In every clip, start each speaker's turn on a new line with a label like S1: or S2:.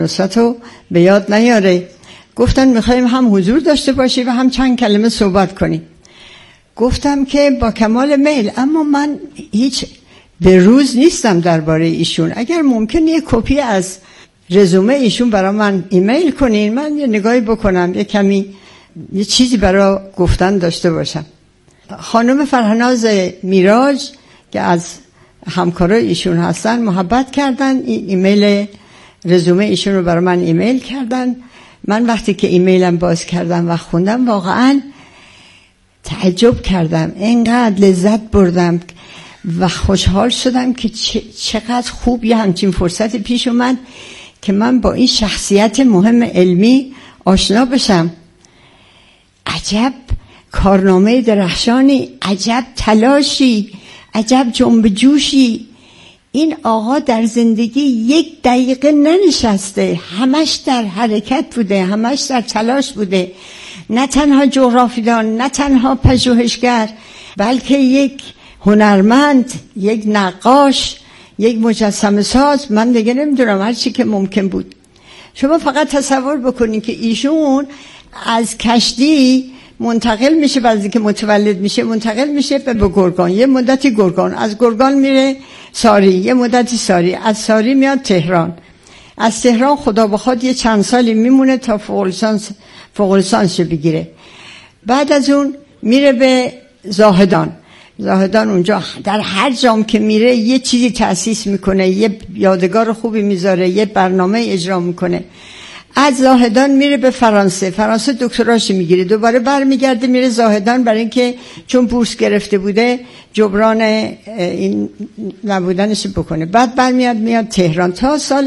S1: نصرتو به یاد نیاره. گفتن میخوایم هم حضور داشته باشی و هم چند کلمه صحبت کنی. گفتم که با کمال میل، اما من هیچ به روز نیستم درباره ایشون. اگر ممکن یه کپی از رزومه ایشون برای من ایمیل کنین، من یه نگاهی بکنم، یه کمی یه چیزی برای گفتن داشته باشم. خانم فرهناز میراج که از همکارای ایشون هستن محبت کردن، ایمیل رزومه ایشون رو برای من ایمیل کردن. من وقتی که ایمیلم باز کردم و خوندم واقعا تعجب کردم، اینقدر لذت بردم و خوشحال شدم که چقدر خوب یه همچین فرصت پیش اومد که من با این شخصیت مهم علمی آشنا بشم. عجب کارنامه درخشانی، عجب تلاشی، عجب جنب جوشی. این آقا در زندگی 1 دقیقه ننشسته، همش در حرکت بوده، همش در تلاش بوده. نه تنها جغرافیدان، نه تنها پژوهشگر، بلکه یک هنرمند، یک نقاش، یک مجسمه ساز، من دیگه نمیدونم، هر چی که ممکن بود. شما فقط تصور بکنید که ایشون از کشتی منتقل میشه، بعد که متولد میشه منتقل میشه به گرگان، یه مدتی گرگان، از گرگان میره ساری، یه مدتی ساری، از ساری میاد تهران، از تهران خدا بخواد یه چند سالی میمونه تا فوق لیسانس بگیره. بعد از اون میره به زاهدان. زاهدان اونجا در هر جام که میره یه چیزی تأسیس میکنه، یه یادگار خوبی میذاره، یه برنامه اجرا میکنه. از زاهدان میره به فرانسه دکتراش میگیره، دوباره برمیگرده میره زاهدان برای اینکه چون بورس گرفته بوده جبران این نبودنش بکنه. بعد میاد تهران تا سال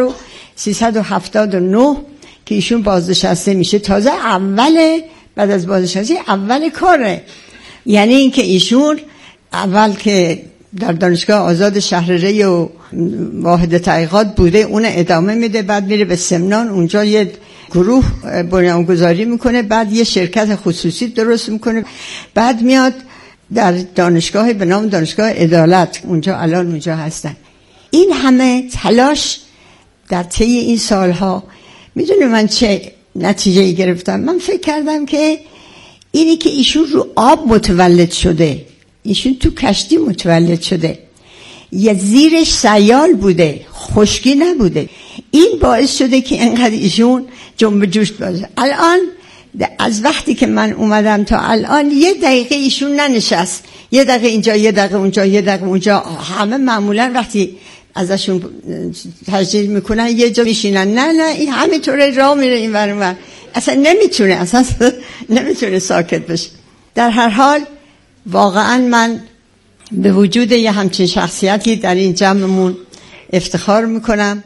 S1: 1379 که ایشون بازنشسته میشه. تازه بعد از بازنشستگی اول کاره، یعنی اینکه ایشون اول که در دانشگاه آزاد شهر ری و واحد تحقیقات بوده اون ادامه میده، بعد میره به سمنان، اونجا یه گروه بنیانگذاری میکنه، بعد یه شرکت خصوصی درست میکنه، بعد میاد در دانشگاه به نام دانشگاه عدالت، الان اونجا هستن. این همه تلاش در طی این سالها، میدونی من چه نتیجه‌ای گرفتم؟ من فکر کردم که اینی که ایشون رو آب متولد شده، ایشون تو کشتی متولد شده، یه زیرش سیال بوده، خشکی نبوده، این باعث شده که اینقدر ایشون جنب جوش باشه. الان از وقتی که من اومدم تا الان 1 دقیقه ایشون ننشست، 1 دقیقه اینجا، 1 دقیقه اونجا، 1 دقیقه اونجا. همه معمولا وقتی ازشون تشجیع میکنن یه جا میشینن، نه این همینطوره راه میره این ور اون ور، اصلا نمیتونه ساکت بشه. در هر حال واقعا من به وجود یه همچین شخصیتی در این جمعمون افتخار میکنم.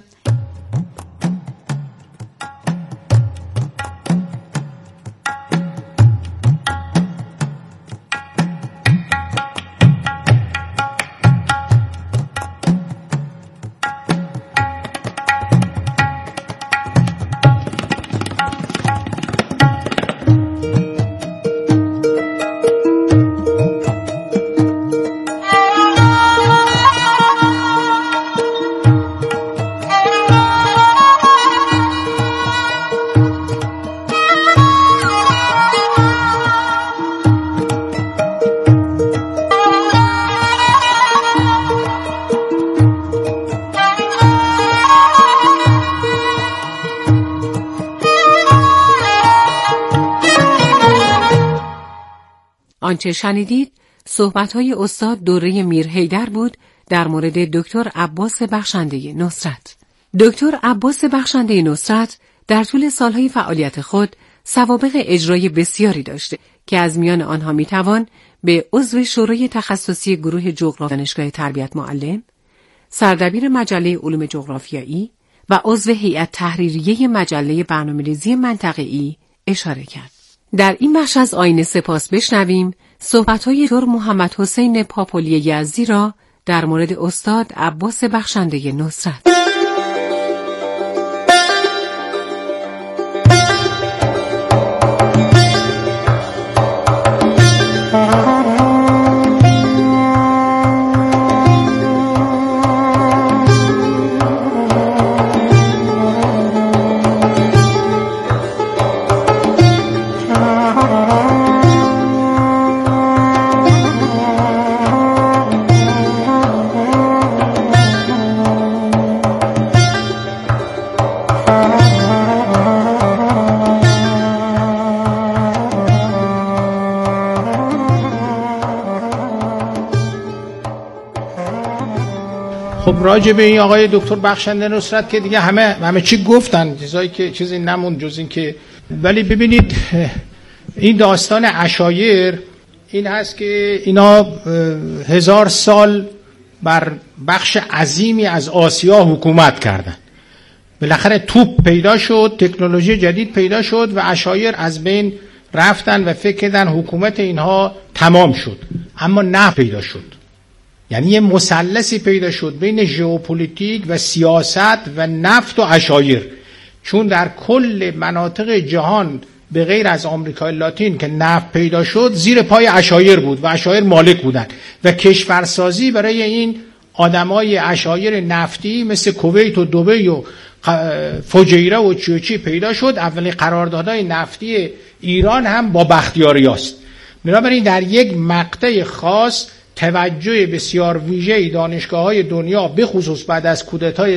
S2: آنچه شنیدید صحبت‌های استاد دوره میرحیدر بود در مورد دکتر عباس بخشنده نصرت. دکتر عباس بخشنده نصرت در طول سالهای فعالیت خود سوابق اجرایی بسیاری داشته که از میان آنها میتوان به عضو شورای تخصصی گروه جغرافی دانشگاه تربیت معلم، سردبیر مجله علوم جغرافیایی و عضو هیئت تحریریه مجله برنامه‌ریزی منطقه‌ای اشاره کرد. در این بخش از آینه سپاس بشنویم صحبت‌های دکتر محمد حسین پاپولی یزدی را در مورد استاد عباس بخشنده نصرت.
S3: خب راجع به این آقای دکتر بخشنده نصرت که دیگه همه چی گفتن، چیزایی که چیزی نموند جز این که، ولی ببینید این داستان عشایر این هست که اینا 1000 سال بر بخش عظیمی از آسیا حکومت کردن. بالاخره توپ پیدا شد، تکنولوژی جدید پیدا شد و عشایر از بین رفتن و فکر کردن حکومت اینها تمام شد، اما نه پیدا شد. یعنی یه مثلثی پیدا شد بین ژئوپلیتیک و سیاست و نفت و عشایر، چون در کل مناطق جهان به غیر از آمریکای لاتین که نفت پیدا شد زیر پای عشایر بود و عشایر مالک بودن و کشورسازی برای این آدمای عشایر نفتی مثل کویت و دبی و فجیره و چی پیدا شد. اولین قراردادهای نفتی ایران هم با بختیاریاست. بنابراین در یک مقطع خاص توجه بسیار ویژه‌ای دانشگاه‌های دنیا به خصوص بعد از کودتای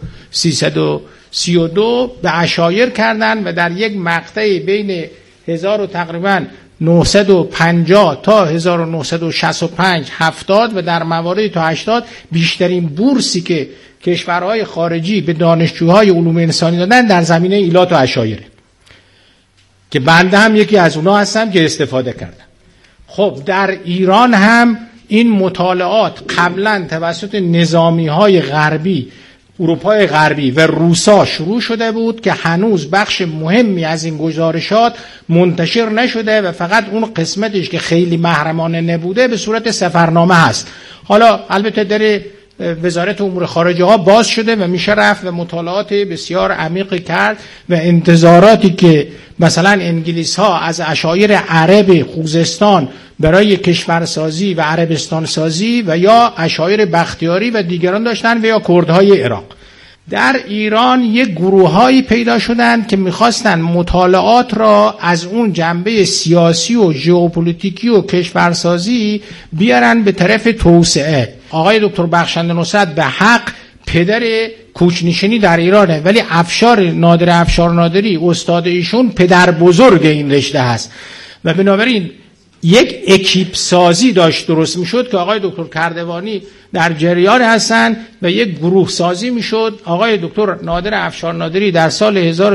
S3: 1332 به عشایر کردند و در یک مقطع بین 1000 تقریبا 950 تا 1965 70 و در مواردی تا 80 بیشترین بورسی که کشورهای خارجی به دانشجوهای علوم انسانی دادن در زمینه ایلات و عشایره که بنده هم یکی از اونها هستم که استفاده کردم. خب در ایران هم این مطالعات قبلا توسط نظامی‌های غربی، اروپای غربی و روسا شروع شده بود که هنوز بخش مهمی از این گزارشات منتشر نشده و فقط اون قسمتش که خیلی محرمانه نبوده به صورت سفرنامه هست. حالا البته در وزارت امور خارجه ها باز شده و میشه رفت و مطالعات بسیار عمیقی کرد و انتظاراتی که مثلا انگلیس ها از عشایر عرب خوزستان برای کشورسازی و عربستان سازی و یا عشایر بختیاری و دیگران داشتن و یا کردهای عراق. در ایران یک گروه‌هایی پیدا شدند که می‌خواستن مطالعات را از اون جنبه سیاسی و ژئوپلیتیکی و کشورسازی بیارن به طرف توسعه. آقای دکتر بخشنده نصرت به حق پدر کوچ‌نشینی در ایرانه، ولی افشار نادری استاد ایشون پدر بزرگ این رشته هست و بنابراین یک اکیپ سازی داشت درست میشد که آقای دکتر کردوانی در جریان هستن و یک گروه سازی میشد. آقای دکتر نادر افشار نادری در سال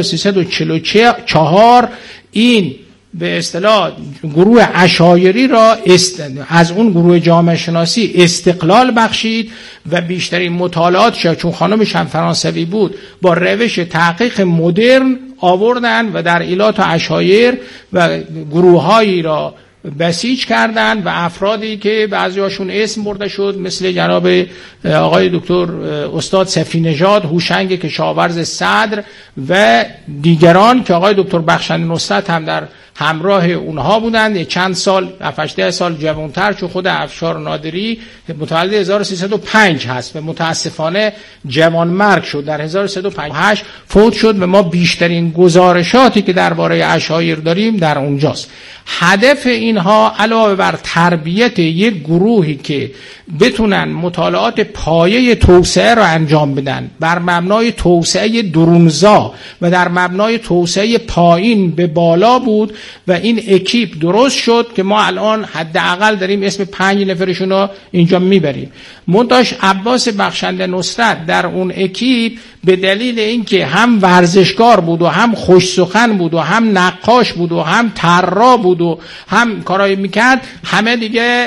S3: 1344 این به اصطلاح گروه عشایری را از اون گروه جامعه شناسی استقلال بخشید و بیشترین مطالعات شد، چون خانمش هم فرانسوی بود، با روش تحقیق مدرن آوردن و در ایلات و عشایر و گروه‌هایی را بسیج کردن و افرادی که بعضیاشون اسم برده شد مثل جناب آقای دکتر استاد صفی نژاد هوشنگ کشاورز صدر و دیگران که آقای دکتر بخشنده نصرت هم در همراه اونها بودند. چند سال 7-8 سال جوانتر، چون خود افشار نادری متولد 1305 هست و متاسفانه جوان مرگ شد، در 1358 فوت شد و ما بیشترین گزارشاتی که درباره عشایر داریم در اونجاست. هدف اینها علاوه بر تربیت یک گروهی که بتونن مطالعات پایه توسعه را انجام بدن بر مبنای توسعه درونزا و در مبنای توسعه پایین به بالا بود و این اکیپ درست شد که ما الان حداقل داریم اسم 5 نفرشون رو اینجا میبریم. منتاش عباس بخشنده نصرت در اون اکیپ به دلیل اینکه هم ورزشکار بود و هم خوش سخن بود و هم نقاش بود و هم طراح بود و هم کارایی میکرد، همه دیگه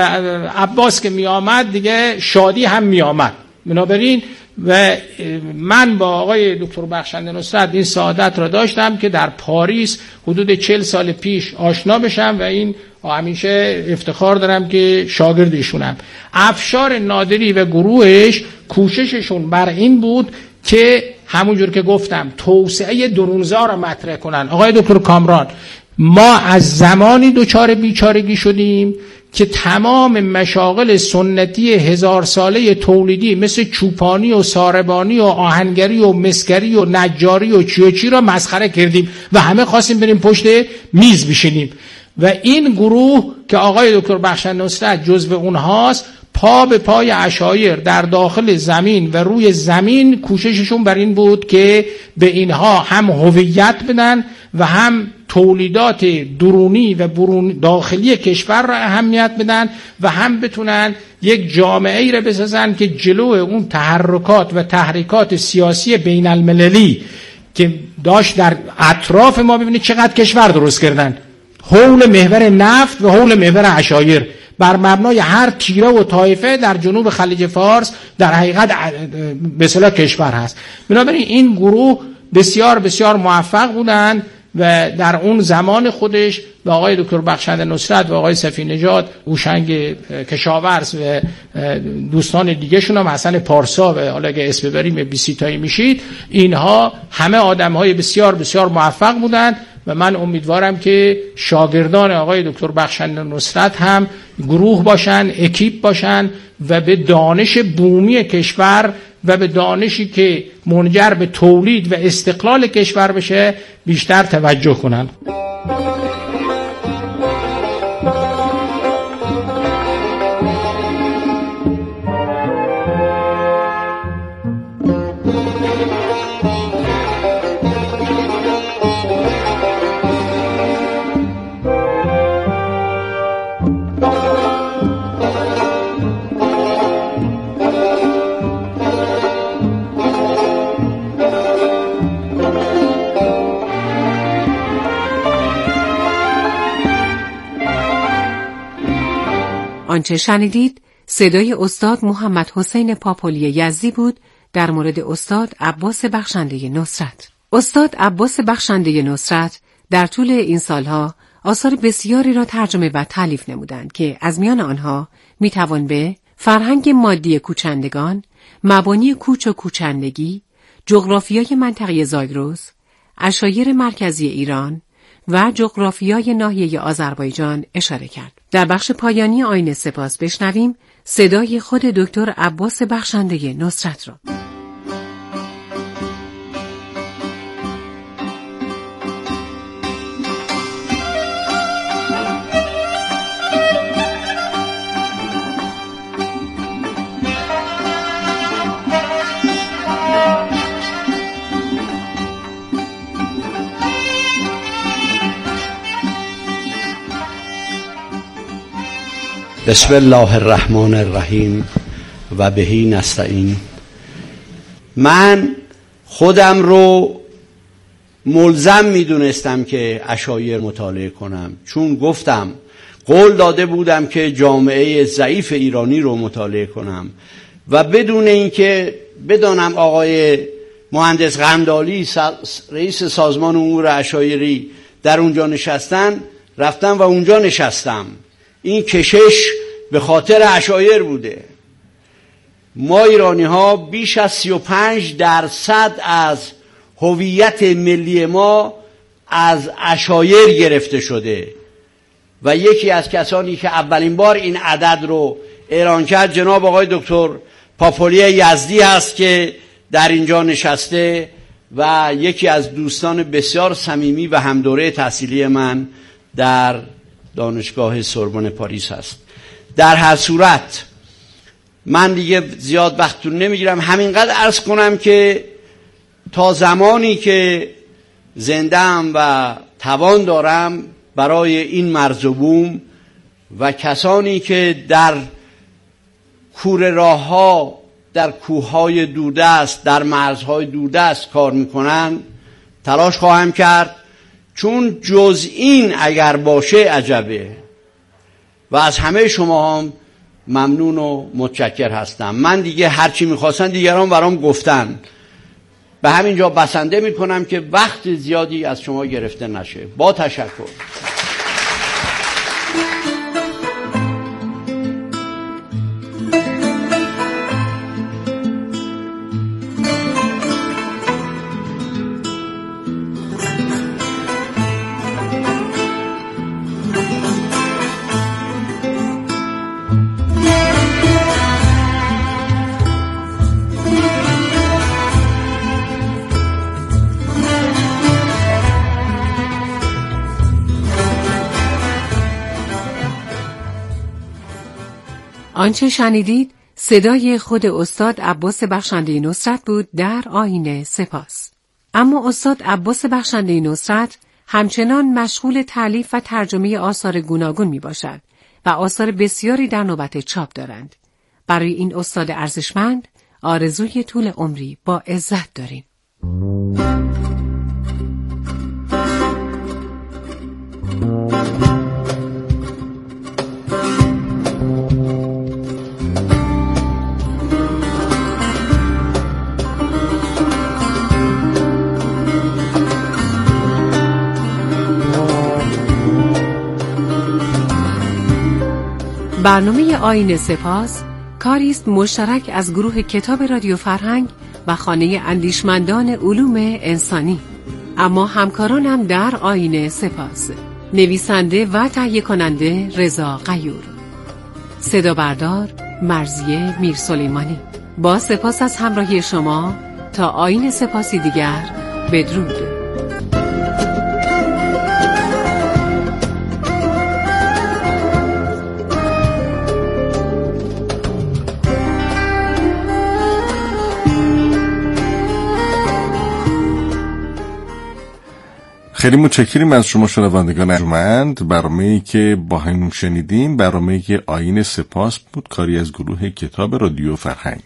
S3: عباس که می آمد دیگه شادی هم می آمد. بنابراین و من با آقای دکتر بخشنده نصرت این سعادت را داشتم که در پاریس حدود 40 سال پیش آشنا بشم و این همیشه افتخار دارم که شاگرد ایشونم. افشار نادری و گروهش کوشششون بر این بود که همونجور که گفتم توسعه درونزا را مطرح کنن. آقای دکتر کامران، ما از زمانی دچار بیچارگی شدیم که تمام مشاغل سنتی 1000 ساله تولیدی مثل چوپانی و ساربانی و آهنگری و مسگری و نجاری و چی را مسخره کردیم و همه خواستیم بریم پشت میز بشینیم و این گروه که آقای دکتر بخشنده نصرت جزو اونهاست پا به پای عشایر در داخل زمین و روی زمین کوشششون بر این بود که به اینها هم هویت بدن و هم تولیدات درونی و داخلی کشور را اهمیت بدن و هم بتونن یک جامعه ای را بسازن که جلو اون تحرکات و تحریکات سیاسی بین المللی که داشت در اطراف ما. ببینید چقدر کشور درست کردن، حول محور نفت و حول محور عشایر، بر مبنای هر تیره و طایفه در جنوب خلیج فارس در حقیقت به اصطلاح کشور هست. بنابراین این گروه بسیار بسیار موفق بودند و در اون زمان خودش و آقای دکتر بخشنده نصرت و آقای صفی نژاد هوشنگ کشاورز و دوستان دیگه شون هم حسن پارسا و حالا اگه اسم ببریم 20 تایی میشید، اینها همه آدم‌های بسیار بسیار موفق بودند و من امیدوارم که شاگردان آقای دکتر بخشنده نصرت هم گروه باشن، اکیپ باشن و به دانش بومی کشور و به دانشی که منجر به تولید و استقلال کشور بشه بیشتر توجه کنن.
S2: آنچه شنیدید صدای استاد محمد حسین پاپولی یزدی بود در مورد استاد عباس بخشنده نصرت. استاد عباس بخشنده نصرت در طول این سالها آثار بسیاری را ترجمه و تالیف نمودند که از میان آنها میتوان به فرهنگ مادی کوچندگان، مبانی کوچ و کوچندگی، جغرافیای منطقه زاگرس، عشایر مرکزی ایران و جغرافیای ناحیه آذربایجان اشاره کرد. در بخش پایانی آیین سپاس بشنویم صدای خود دکتر عباس بخشنده نصرت را.
S4: بسم الله الرحمن الرحیم و بهی نستعین. من خودم رو ملزم میدونستم که عشایر مطالعه کنم، چون گفتم قول داده بودم که جامعه ضعیف ایرانی رو مطالعه کنم و بدون اینکه بدانم آقای مهندس قندالی رئیس سازمان امور عشایری در اونجا نشستن، رفتم و اونجا نشستم. این کشش به خاطر عشایر بوده. ما ایرانی ها بیش از 35% از هویت ملی ما از عشایر گرفته شده و یکی از کسانی که اولین بار این عدد رو اعلان کرد جناب آقای دکتر پاپولی یزدی هست که در اینجا نشسته و یکی از دوستان بسیار صمیمی و همدوره تحصیلی من در دانشگاه سوربن پاریس هست. در هر صورت من دیگه زیاد وقتتون نمیگیرم، همینقدر عرض کنم که تا زمانی که زنده‌ام و توان دارم برای این مرز و بوم و کسانی که در کوره راه‌ها، در کوه‌های دوردست، در مرزهای دوردست کار میکنن تلاش خواهم کرد، چون جز این اگر باشه عجبه. و از همه شما هم ممنون و متشکر هستم. من دیگه هرچی میخواستن دیگران برام گفتن، به همین جا بسنده میکنم که وقت زیادی از شما گرفته نشه. با تشکر.
S2: آنچه شنیدید صدای خود استاد عباس بخشنده نصرت بود در آیین سپاس. اما استاد عباس بخشنده نصرت همچنان مشغول تألیف و ترجمه آثار گوناگون می باشد و آثار بسیاری در نوبت چاپ دارند. برای این استاد ارزشمند آرزوی طول عمری با عزت داریم. برنامه آیین سپاس کاری است مشترک از گروه کتاب رادیو فرهنگ و خانه اندیشمندان علوم انسانی. اما همکاران هم در آیین سپاس: نویسنده و تهیه کننده رضا غیور، صدا بردار مرضیه میرسلیمانی. با سپاس از همراهی شما تا آیین سپاسی دیگر، بدرود.
S5: خیلی متشکریم از شما شنوندگان ارجمند. برنامه‌ای که با هم شنیدیم برنامه‌ای که آیین سپاس بود، کاری از گروه کتاب رادیو فرهنگ.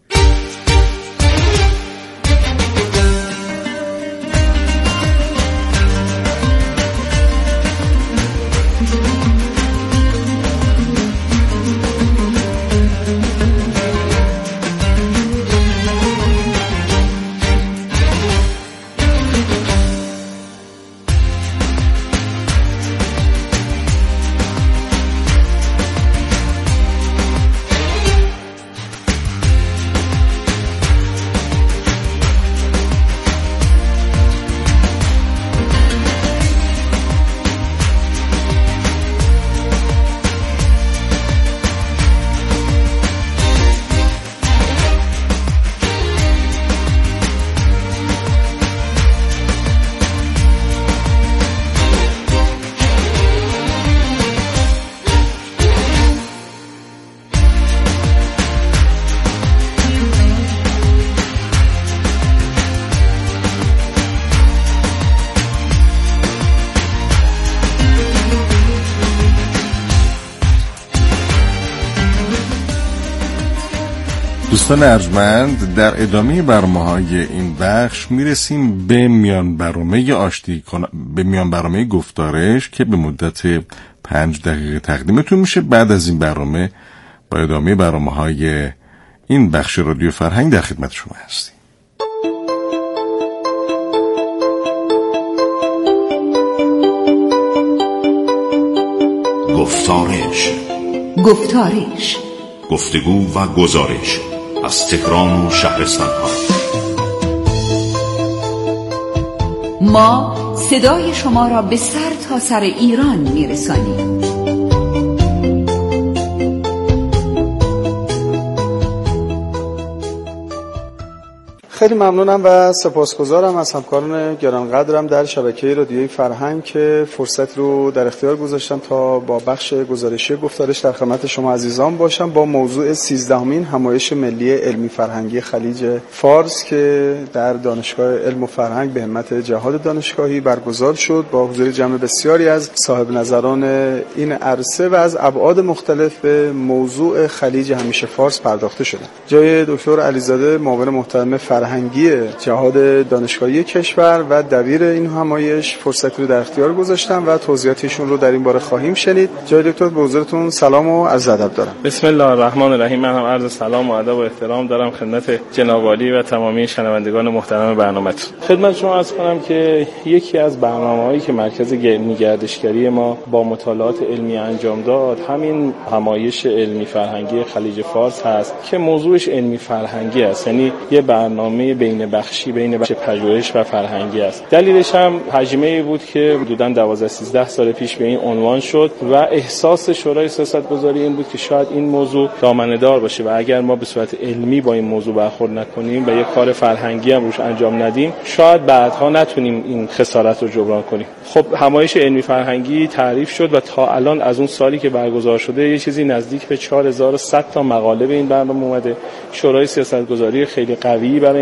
S5: دوستان ارجمند، در ادامه برنامه‌های این بخش میرسیم به میان برنامه گفتارش که به مدت 5 دقیقه تقدیمتون میشه. بعد از این برنامه با ادامه برنامه‌های این بخش رادیو فرهنگ در خدمت شما هستیم.
S6: گفتارش
S7: گفتگو و گزارش از تهران و شهرستان‌ها.
S6: ما صدای شما را به سر تا سر ایران میرسانیم.
S8: خیلی ممنونم و سپاسگزارم از همکاران گرانقدرم در شبکه رادیویی فرهنگ که فرصت رو در اختیار گذاشتن تا با بخش گزارشی گفتارش در خدمت شما عزیزان باشم با موضوع 13مین همایش ملی علمی فرهنگی خلیج فارس که در دانشگاه علم و فرهنگ به همت جهاد دانشگاهی برگزار شد با حضور جمع بسیاری از صاحب نظران این عرصه و از ابعاد مختلف به موضوع خلیج همیشه فارس پرداخته شده. جای دکتر علیزاده معاون محترم فرهنگی جهاد دانشگاهی کشور و دبیر این همایش فرصت رو در اختیار گذاشتم و توضیحاتشون رو در این باره خواهیم شنید. جای دکتر به حضورتون سلام و عرض ادب دارم.
S9: بسم الله الرحمن الرحیم. من هم عرض سلام و ادب و احترام دارم خدمت جناب عالی و تمامی شنوندگان محترم برنامه‌تون. خدمت شما عرض کنم که یکی از برنامه‌هایی که مرکز علمی گردشگری ما با مطالعات علمی انجام داد همین همایش علمی فرهنگی خلیج فارس هست که موضوعش علمی فرهنگی است، یعنی یه برنامه بین بخشی بین بخش پژوهش و فرهنگی است. دلیلش هم حجمه‌ای بود که حدوداً 12-13 سال پیش به این عنوان شد و احساس شورای سیاست‌گذاری این بود که شاید این موضوع دامنه‌دار باشه و اگر ما به صورت علمی با این موضوع برخورد نکنیم و یک کار فرهنگی هم روش انجام ندیم شاید بعدها نتونیم این خسارت رو جبران کنیم. خب همایش علمی فرهنگی تعریف شد و تا الان از اون سالی که برگزار شده یه چیزی نزدیک به 4100 تا مقاله به این برنامه اومده. شورای سیاست‌گذاری خیلی قوی برای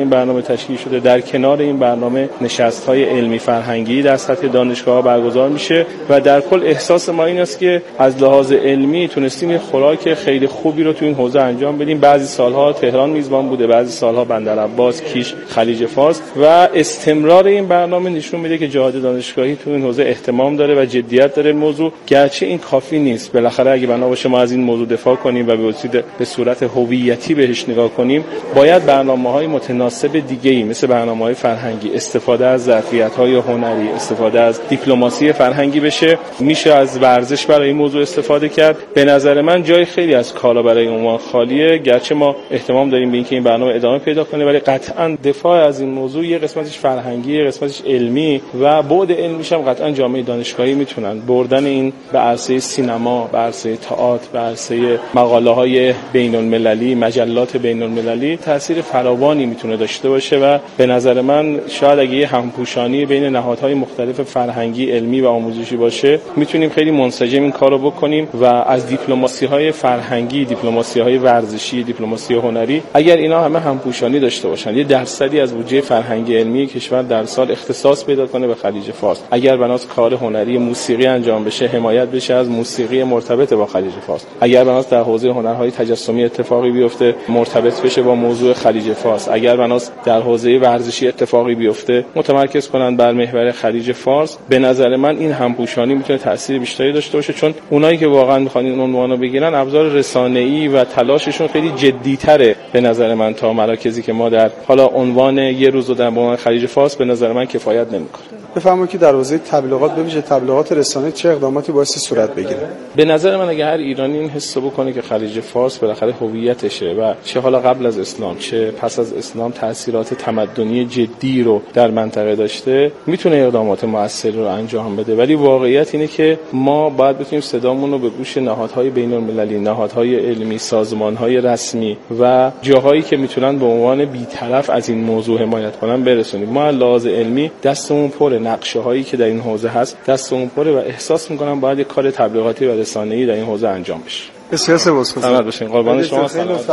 S9: این برنامه تشکیل شده. در کنار این برنامه نشست‌های علمی فرهنگی در سطح دانشگاه‌ها برگزار میشه و در کل احساس ما این است که از لحاظ علمی تونستیم یه خوراک خیلی خوبی رو تو این حوزه انجام بدیم. بعضی سال‌ها تهران میزبان بوده، بعضی سال‌ها بندرعباس، کیش، خلیج فارس و استمرار این برنامه نشون میده که جهاد دانشگاهی تو این حوزه اهتمام داره و جدیت داره موضوع. گرچه این کافی نیست، بالاخره اگه بنا باشه ما از این موضوع دفاع کنیم و به صورت هویتی بهش نگاه کنیم، باید برنامه‌های متناسب دیگه‌ای مثل برنامه‌های فرهنگی، استفاده از ظرفیت‌های هنری، استفاده از دیپلماسی فرهنگی بشه. میشه از ورزش برای این موضوع استفاده کرد. به نظر من جای خیلی از کالا برای عنوان خالیه. گرچه ما اهتمام داریم به اینکه این برنامه ادامه پیدا کنه، ولی قطعاً دفاع از این موضوع یه قسمتش فرهنگی، یه قسمتش علمی و بعد علمیش هم قطعاً جامعه دانشگاهی میتونن بردن این به عرصه سینما، به عرصه تئاتر، به عرصه مقاله‌های بین‌المللی، مجلات بین‌المللی تأثیر فراوانی میتونه داشته باشه و به نظر من شاید اگه یه همپوشانی بین نهادهای مختلف فرهنگی، علمی و آموزشی باشه، میتونیم خیلی منسجم این کارو بکنیم و از دیپلماسی‌های فرهنگی، دیپلماسی‌های ورزشی، دیپلماسی هنری، اگر اینا همه همپوشانی داشته باشن، یه درصدی از بودجه فرهنگی علمی کشور در سال اختصاص پیدا کنه به خلیج فارس، اگر بناس کار هنری موسیقی انجام بشه، حمایت بشه از موسیقی مرتبط با خلیج فارس، اگر بناس در حوزه هنرهای تجسمی اتفاقی بیفته مرتبط بشه با موضوع خلیج فارس، اگر بناس در حوزه ورزشی اتفاقی بیفته متمرکز کنن بر محور خلیج فارس، به نظر من این همپوشانی میتونه تاثیر بیشتری داشته باشه، چون اونایی که واقعا میخوان این عنوانو بگیرن ابزار رسانه‌ای و تلاششون خیلی جدی‌تره به نظر من تا مراکزی که ما در حالا عنوان یه روز در عنوان خلیج فارس به نظر من کفایت نمیکنه.
S8: بفهمم که در حوزه تبلیغات به ویژه تبلیغات رسانه‌ای چه اقداماتی باعث صورت بگیره؟
S9: به نظر من اگه هر ایرانی این حس بکنه که خلیج فارس بالاخره هویتشه و چه حالا قبل از اسلام چه پس از اسلام تاثیرات تمدنی جدی رو در منطقه داشته، میتونه اقدامات موثری رو انجام بده. ولی واقعیت اینه که ما باید بتونیم صدامون رو به گوش نهادهای بین‌المللی، نهادهای علمی، سازمان‌های رسمی و جاهایی که میتونن به عنوان بی‌طرف از این موضوع حمایت کنن برسونیم. ما لحاظ علمی دستمون پره، نقشه‌هایی که در این حوزه هست دستمون پره و احساس می‌کنم باید یک کار تبلیغاتی و رسانه‌ای در این حوزه انجام بشه.
S8: بسیار سپاسگزارم.
S9: سلامت باشین. قربان شما.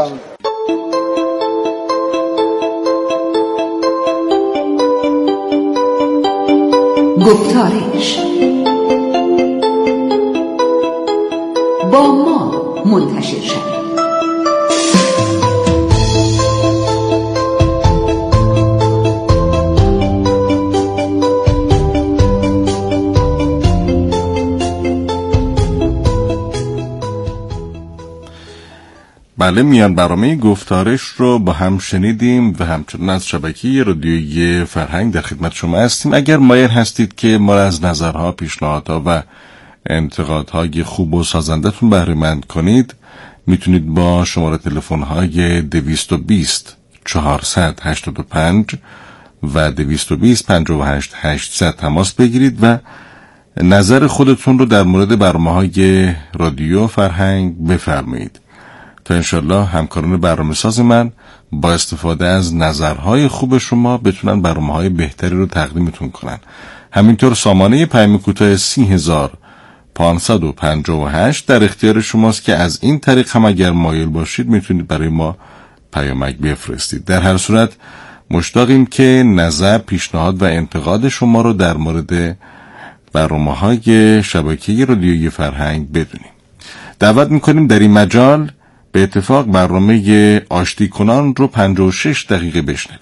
S6: گفتارش با ما منتشر شد.
S5: بله، میان برنامه گفتارش رو با هم شنیدیم و همچنین از شبکه رادیویی فرهنگ در خدمت شما هستیم. اگر مایل هستید که ما از نظرها، پیشنهادها و انتقادهای خوب و سازندتون بهره مند کنید، میتونید با شماره تلفن‌های 220 485 و 220 58 800 تماس بگیرید و نظر خودتون رو در مورد برنامه‌های رادیو فرهنگ بفرمایید تا انشالله همکاران برنامه ساز من با استفاده از نظرهای خوب شما بتونن برنامه‌های بهتری رو تقدیمتون کنن. همینطور سامانه پیام کوتاه 30558 در اختیار شماست که از این طریق هم اگر مایل باشید میتونید برای ما پیامک بفرستید. در هر صورت مشتاقیم که نظر، پیشنهاد و انتقاد شما رو در مورد برنامه‌های شبکه رادیویی فرهنگ بدونیم. دعوت میکنیم در این مجال به اتفاق برنامه آشتی کنان رو 56 دقیقه بشنویم.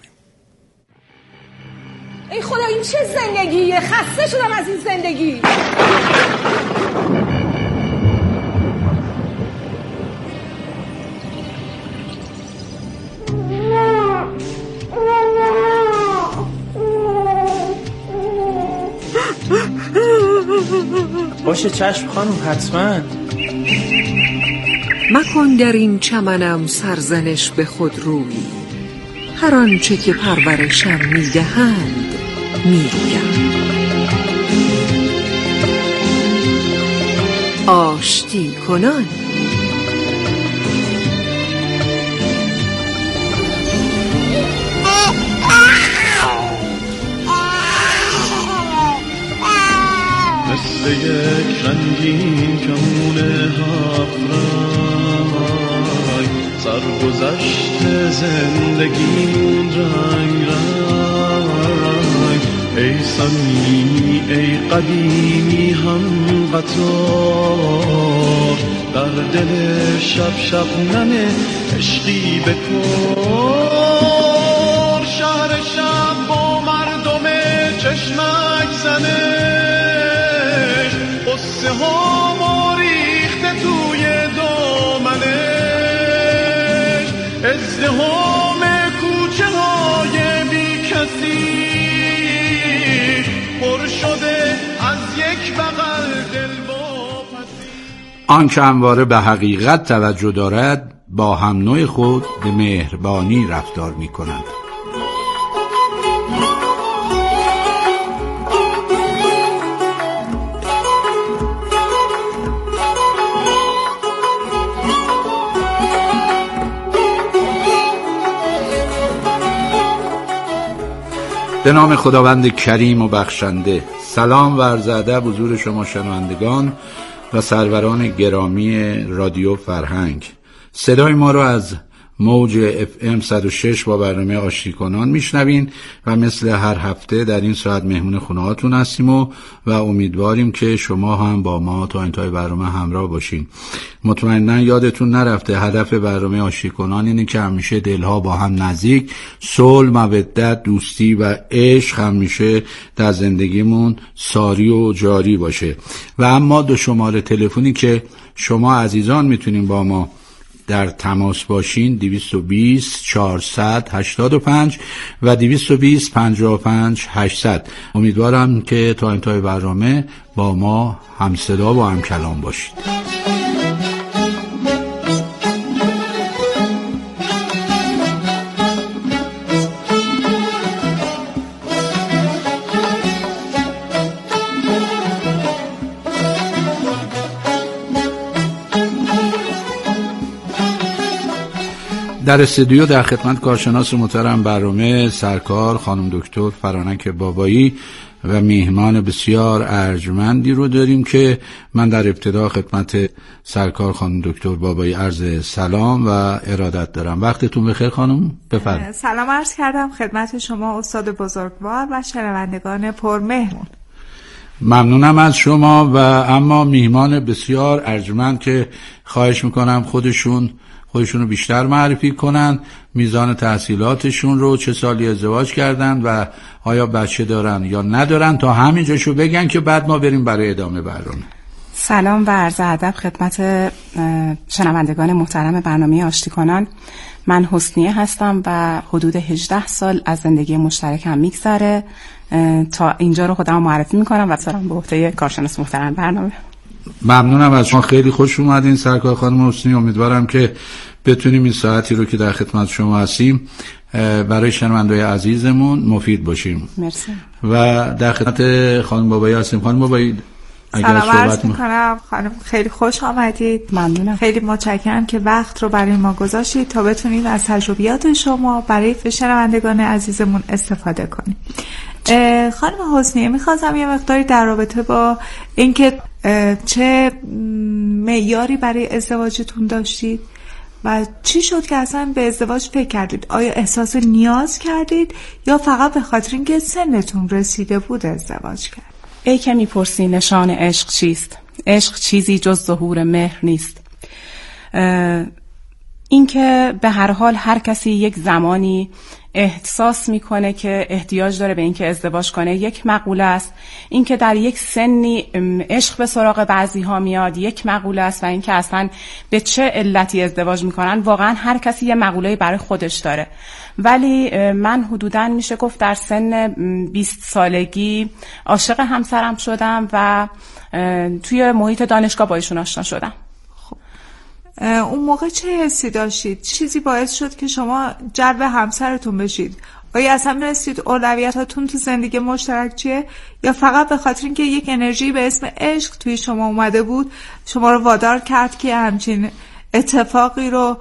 S10: ای خدا این چه زندگیه؟ خسته شدم از این زندگی.
S11: باشه چشم خانم، حتما.
S2: مکن در این چمنم سرزنش به خود روی، هر آنچه که پرورشم میدهند میگویم. آشتی کنان.
S12: مثل یک رنگین کمون هفرنگ سرگذشت زندگی رنگ رنگ، ای صمیمی ای قدیمی هم قطار، در دل شب شبنم عشقی بکن. شهر شب با مردم چشمک زنش، قصه ها ما ریخته توی دامنش، ازدحام کوچه های بی کسی پر شده از یک بغل دلواپسی.
S13: آن که همواره به حقیقت توجه دارد با هم نوع خود به مهربانی رفتار می کند. به نام خداوند کریم و بخشنده. سلام و عرض ادب حضور شما شنوندگان و سروران گرامی رادیو فرهنگ. صدای ما را از موج FM 106 با برنامه آشتی کنان میشنوین و مثل هر هفته در این ساعت مهمون خونهاتون هستیم و امیدواریم که شما هم با ما تا انتهای برنامه همراه باشین. مطمئنا یادتون نرفته هدف برنامه آشتی کنان اینه که همیشه دلها با هم نزدیک، صلح، مودت، دوستی و عشق همیشه در زندگیمون ساری و جاری باشه. و اما دو شماره تلفنی که شما عزیزان میتونین با ما در تماس باشین 220 485 و 220 55 800. امیدوارم که تا انتهای برنامه با ما هم صدا و هم کلام باشید. در استودیو در خدمت کارشناس محترم برنامه سرکار خانم دکتر فرانک بابایی و میهمان بسیار ارجمندی رو داریم که من در ابتدا خدمت سرکار خانم دکتر بابایی عرض سلام و ارادت دارم. وقتتون بخیر خانم، بفرمایید.
S14: سلام عرض کردم خدمت شما استاد بزرگوار و شنوندگان پرمهر.
S13: ممنونم از شما. و اما میهمان بسیار ارجمند که خواهش میکنم خودشون رو بیشتر معرفی کنن، میزان تحصیلاتشون رو، چه سالی ازدواج کردن و آیا بچه دارن یا ندارن، تا همینجاشو بگن که بعد ما بریم برای ادامه برنامه.
S15: سلام و عرض ادب خدمت شنوندگان محترم برنامه آشتی کنان. من حسنیه هستم و حدود 18 سال از زندگی مشترکم میگذره. تا اینجا رو خودم معرفی میکنم و سلام به عهده کارشناس محترم برنامه.
S13: ممنونم از شما، خیلی خوش اومدین سرکار خانم حسنی. امیدوارم که بتونیم این ساعتی رو که در خدمت شما هستیم برای شنونده‌های عزیزمون مفید باشیم.
S15: مرسی.
S13: و در خدمت خانم بابایی هستیم. خانم بابایی
S14: سلام عرض میکنم خانم، خیلی خوش آمدید.
S15: ممنونم.
S14: خیلی متشکرم که وقت رو برای ما گذاشتید تا بتونیم از تجربیات شما برای شنوندگان عزیزمون استفاده کنیم. خانم حسنیه، میخواستم یه مقداری در رابطه با اینکه چه معیاری برای ازدواجتون داشتید و چی شد که اصلا به ازدواج فکر کردید؟ آیا احساس نیاز کردید یا فقط به خاطر اینکه سنتون رسیده بود ازدواج کرد؟
S15: ای که میپرسی نشان عشق چیست؟ عشق چیزی جز ظهور مهر نیست. این که به هر حال هر کسی یک زمانی احساس میکنه که احتیاج داره به اینکه ازدواج کنه یک مقوله است. این که در یک سنی عشق به سراغ بعضی ها میاد یک مقوله است، و این که اصلا به چه علتی ازدواج میکنن واقعا هر کسی یه مقوله برای خودش داره. ولی من حدوداً میشه گفت در سن 20 سالگی عاشق همسرم شدم و توی محیط دانشگاه با ایشون آشنا شدم.
S14: اون موقع چه حسی داشتید؟ چیزی باعث شد که شما جلب همسرتون بشید؟ آیا اصلا می‌رسید اولویتاتون تو زندگی مشترک چیه؟ یا فقط به خاطر اینکه یک انرژی به اسم عشق توی شما اومده بود شما رو وادار کرد که همچین اتفاقی رو